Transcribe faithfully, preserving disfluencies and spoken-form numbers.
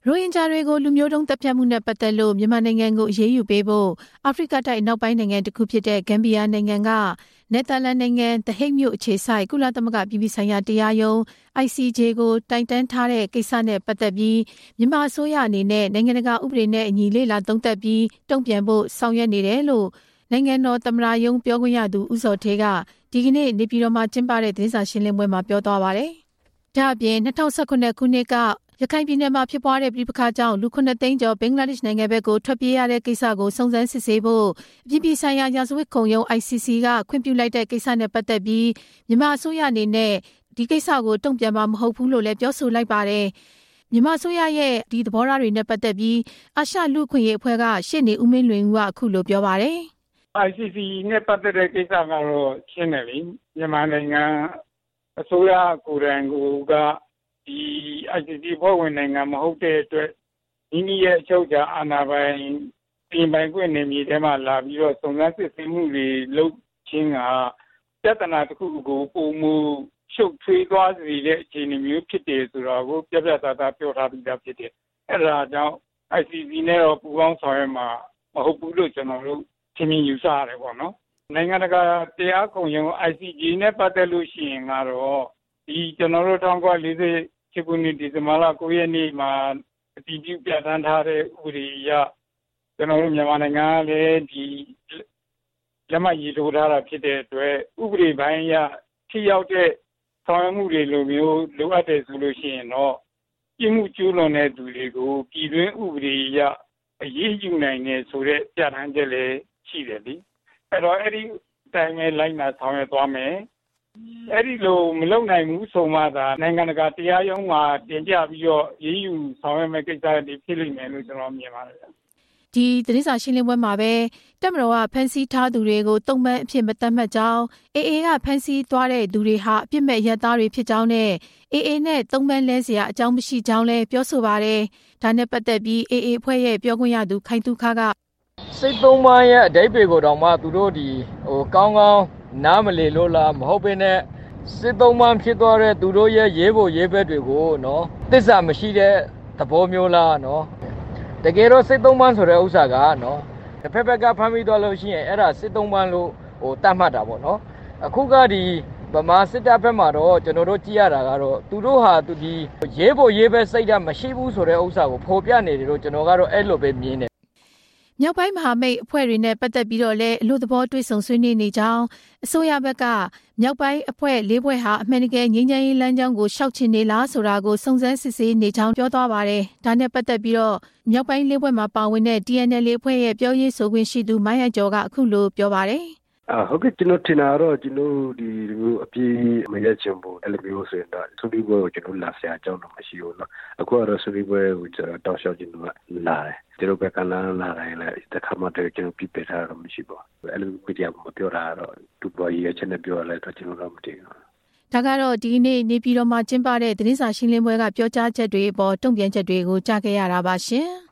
ရိုဟင်ဂျာတွေကိုလူမျိုးတုံးတပ်ဖြတ်မှုနဲ့ပတ်သက်လို့မြန်မာနိုင်ငံကိုအရေးယူပေးဖို့အာဖရိကတိုက်နောက်ပိုင်းနိုင်ငံတစ်ခုဖြစ်တဲ့ဂမ်ဘီယာနိုင်ငံကနယ်သာလန်နိုင်ငံThe Hagueမြို့အခြေစိုက်ကုလသမဂ္ဂပြည်ပဆိုင်ရာတရားရုံး I C J ကိုတိုင်တန်းထားတဲ့ကိစ္စနဲ့ပတ်သက်ပြီးမြန်မာအစိုးရအနေနဲ့နိုင်ငံတကာဥပဒေနဲ့အညီလေ့လာသုံးသပ်ပြီးတုံ့ပြန်ဖို့ဆောင်ရွက်နေတယ်လို့နိုင်ငံတော်သမ္မတရုံးပြောခွင့်ရသူဦးစောဌေးကဒီကနေ့နေပြည်တော်မှာကျင်းပတဲ့သတင်းစာရှင်းလင်းပွဲမှာပြောသွားပါတယ်။ဒါ့အပြင်၂၀၁၈ခုနှစ်ကရခိုင်ပြည်နယ်မှာဖြစ်ပွားတဲ့ပြည်ပခါကြောင့်လူခုနှစ်သိန်းကျော်ဘင်္ဂလားဒေ့ရှ်နိုင်ငံဘက်ကိုထွက်ပြေးရတဲ့ကိစ္စကိုစုံစမ်းစစ်ဆေးဖို့အပြည်ပြည်ဆိုင်ရာရာဇဝတ်ခုံရုံး I C C ကခွင့်ပြုလိုက်တဲ့ကိစ္စနဲ့ပတ်သက်ပြီးမြန်မာအစိုးရအနေနဲ့ဒီကိစ္စကိုတုံ့ပြန်မှာမဟုတ်ဘူးလို့လည်းပြောဆိုလိုက်ပါတယ်။မြန်မာအစိုးရရဲ့ဒီသဘောထားတွေနဲ့ပတ်သက်ပြီးအာရှလူ့အခွင့်အရေးအဖွဲ့ကရှေ့နေဦးမင်းလွင်ဦးကအခုလိုပြောပါတယ်။ I C C နဲ့ပတ်သက်တဲ့ကိစ္စကတော့ရှင်းတယ်လေမြန်မာနိုင်ငံအစိုးရကိုယ်တိုင်ကဒီ I C C ဖွဲ့ဝင်နိုင်ငံမဟုတ်တဲ့အတွက်မိမိရဲ့အချုပ်အခြာအာဏာပိုင်ပြင်ပိုင်ခွင့်နေမြေထဲမှာလာပြီးတော့စုံစမ်းစစ်ဆေးမှုတွေလုပ်ခြင်းကပြဿနာတစ်ခုကိုပုံမူရှုပ်ထွေးသွားစေတဲ့အခြေအနေမျိုးဖြစ်တယ်ဆိုတာကိုပြပြသားသားပြောထားပြီးသားဖြစ်တယ်။အဲဒါကြောင့် I C C နဲ့တော့ပူးပေါင်းဆောင်ရွက်မှာမဟုတ်ဘူးလို့ကျွန်တော်တို့ထင်မြင်ယူဆရတယ်ပေါ့နော်။နိုင်ငံတကာတရားခုံရုံး I C J နဲ့ပတ်သက်လို့ရှိရင်ကတော့ဒီကျွန်တော်တို့၁၉၄၈ခုနှစ်ဒီဇင်ဘာလ၉ရက်နေ့မှာအတည်ပြုပြဋ္ဌာန်းထားတဲ့ဥပဒေအရကျွန်တော်တို့မြန်မာနိုင်ငံကလည်းဒီလက်မှတ်ရေးထိုးထားတာဖြစ်တဲ့အတွက်ဥပဒေပိုင်းအရထိရောက်တဲ့ဆောင်ရွက်မှုတွေလိုမျိုးလိုအပ်တယ်ဆိုလို့ရှိရင်တော့ပြည်မှုကျူးလွန်တဲ့သူတွေကိုပြည်တွင်းဥပဒေအရအရေးယူနိုင်တယ်ဆိုတဲ့ပြဋ္ဌာန်းချက်လည်းရှိတယ်လေအဲ့တော့အဲ့ဒီအတိုင်းပဲလိုက်နာဆောင်ရွက်သွားမယ်အဲ့ဒီလိုမလုပ်နိုင်ဘူးဆိုမှသာနိုင်ငံတကာတရားရုံးမှာတင်ပြပြီးတော့ရေးယူဆောင်ရွက်မဲ့ကိစ္စတွေဖြစ်လိမ့်မယ်လို့ကျွန်တော်မြင်ပါတယ်။ဒီသတင်းစာရှင်းလင်းပွဲမှာပဲတပ်မတော်ကဖမ်းဆီးထားသူတွေကိုတုံ့ပြန်အဖြစ်မသတ်မှတ်ကြောင်း A A ကဖမ်းဆီးသွားတဲ့သူတွေဟာအပြစ်မဲ့ရပ်သားတွေဖြစ်ကြောင်းနဲ့ A A နဲ့တုံ့ပြန်လဲစရာအကြောင်းမရှိကြောင်းလည်းပြောဆိုပါတယ်။ဒါနဲ့ပတ်သက်ပြီး A A အဖွဲ့ရဲ့ပြောခွင့်ရသူခိုင်သူခကစိတ်သုံးပါးရဲ့အဓိပ္ပာယ်ကိုတောင်မှသူတို့ဒီဟိုကောင်းကောင်းနားမလည်လို့လားမဟုတ်ဘဲနဲ့စစ်သုံးပန်းဖြစ်သွားတဲ့သူတို့ရဲ့ရေးဖို့ရေးဘက်တွေကိုနော်သစ္စာမရှိတဲ့သဘောမျိုးလားနော်တကယ်တော့စစ်သုံးပန်းဆိုတဲ့ဥစ္စာကနော်တစ်ဖက်ဖက်ကဖမ်းပြီးသွားလို့ရှိရင်အဲ့ဒါစစ်သုံးပန်းလို့ဟိုတတ်မှတ်တာပေါ့နော်အခုကဒီဗမာစစ်တပ်ဘက်မှာတော့ကျွန်တော်တို့ကြည့်ရတာကတော့သူတို့ဟာသူဒီရေးဖို့ရေးဘက်စိတ်ဓာတ်မရှိဘူးဆိုတဲ့ဥစ္စာကိုဖော်ပြနေတယ်လို့ကျွန်တော်ကတော့အဲ့လိုပဲမြင်တယ်မြောက်ပိုင်းမဟာမိတ်အဖွဲ့တွေနဲ့ပတ်သက်ပြီးတော့လည်းအလို့သဘောတွေ့ဆုံဆွေးနွေးနေကြောင်းအစိုးရဘက်ကမြောက်ပိုင်းအဖွဲ့လေးဖွဲ့ဟာအမှန်တကယ်ငြိမ်းချမ်းရေးလမ်းကြောင်းကိုရှောက်ချင်နေလားဆိုတာကိုစုံစမ်းစစ်ဆေးနေကြောင်းပြောသွားပါတယ်။ဒါနဲ့ပတ်သက်ပြီးတော့မြောက်ပိုင်းလေးဖွဲ့မှာပါဝင်တဲ့ D N L အဖွဲ့ရဲ့ပြောရေးဆိုခွင့်ရှိသူမိုင်းရကျော်ကအခုလိုပြောပါတယ်။အာဟုတ်ကဲ့ကျွန်တော်ထင်တာတော့ကျွန်တော်ဒီမျိုးအပြေးမရချင်ဘူးအဲ့လိုမျိုးဆိုရင်တော့ဆွေးနွေးပွဲကိုကျွန်တော်လာဆရာအကြောင်းတော့မရှိဘူးเนาะအခုကတော့ဆွေးနွေးပွဲကိုကျွန်တော်တောက်လျှောက်ကျွန်တော်လာတယ်ကျွန်တော်ဘက်ကလာလာတိုင်းလည်းတစ်ခါမှတည်းကျွန်တော်ပြပြထားတာမရှိပါဘူးအဲ့လိုမီဒီယာမှာပြောတာတော့သူပေါ်ရေးချက်နဲ့ပြောရလဲတော့ကျွန်တော်တော့မသိဘူးဒါကတော့ဒီနေ့နေပြည်တော်မှာကျင်းပတဲ့သတင်းစာရှင်းလင်းပွဲကပြောကြားချက်တွေအပေါ်တုံ့ပြန်ချက်တွေကိုကြားခဲ့ရတာပါရှင်